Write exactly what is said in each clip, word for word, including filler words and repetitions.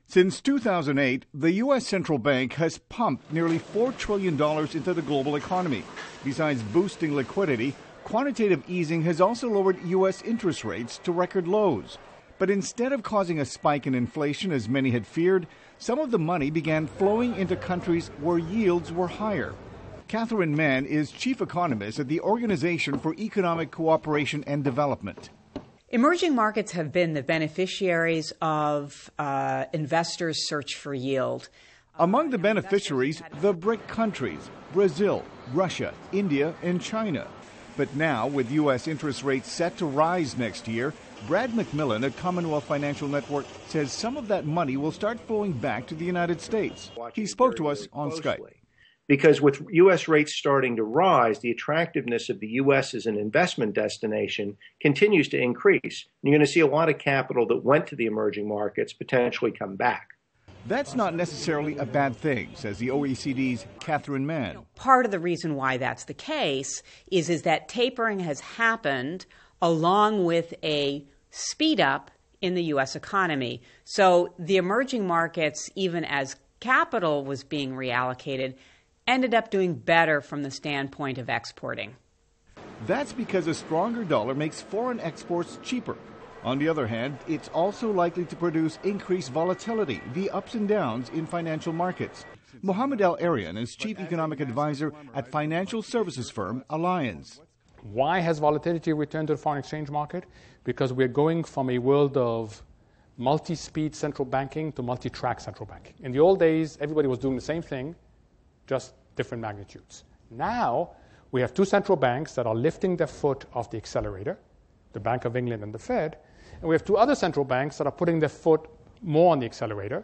Since two thousand eight, the U S central bank has pumped nearly four trillion dollars into the global economy. Besides boosting liquidity, quantitative easing has also lowered U S interest rates to record lows. But instead of causing a spike in inflation as many had feared, some of the money began flowing into countries where yields were higher. Catherine Mann is chief economist at the Organization for Economic Cooperation and Development. Emerging markets have been the beneficiaries of uh, investors' search for yield. Among the beneficiaries, the BRIC countries, Brazil, Russia, India, and China. But now, with U S interest rates set to rise next year, Brad McMillan at Commonwealth Financial Network says some of that money will start flowing back to the United States. He spoke to us on Skype. Because with U S rates starting to rise, the attractiveness of the U S as an investment destination continues to increase. And you're going to see a lot of capital that went to the emerging markets potentially come back. That's not necessarily a bad thing, says the O E C D's Catherine Mann. Part of the reason why that's the case is, is that tapering has happened along with a speed up in the U S economy. So the emerging markets, even as capital was being reallocated, ended up doing better from the standpoint of exporting. That's because a stronger dollar makes foreign exports cheaper. On the other hand, it's also likely to produce increased volatility, the ups and downs in financial markets. Mohammed El-Arian is chief economic advisor at financial services firm Allianz. Why has volatility returned to the foreign exchange market? Because we're going from a world of multi-speed central banking to multi-track central banking. In the old days, everybody was doing the same thing, just different magnitudes. Now, we have two central banks that are lifting their foot off the accelerator, the Bank of England and the Fed, and we have two other central banks that are putting their foot more on the accelerator,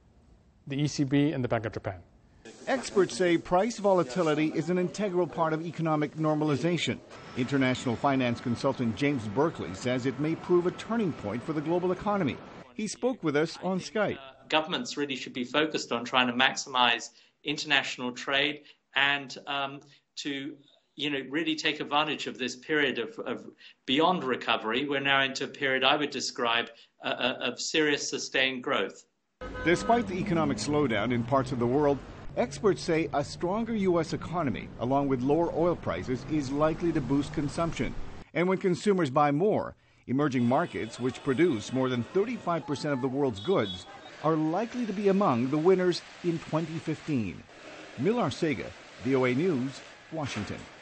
the E C B and the Bank of Japan. Experts say price volatility is an integral part of economic normalization. International finance consultant James Berkeley says it may prove a turning point for the global economy. He spoke with us on Skype. Governments really should be focused on trying to maximize international trade and um, to you know, really take advantage of this period of, of beyond recovery. We're now into a period I would describe uh, of serious sustained growth. Despite the economic slowdown in parts of the world, experts say a stronger U S economy, along with lower oil prices, is likely to boost consumption. And when consumers buy more, emerging markets, which produce more than thirty-five percent of the world's goods, are likely to be among the winners in twenty fifteen. Mil Arcega, V O A News, Washington.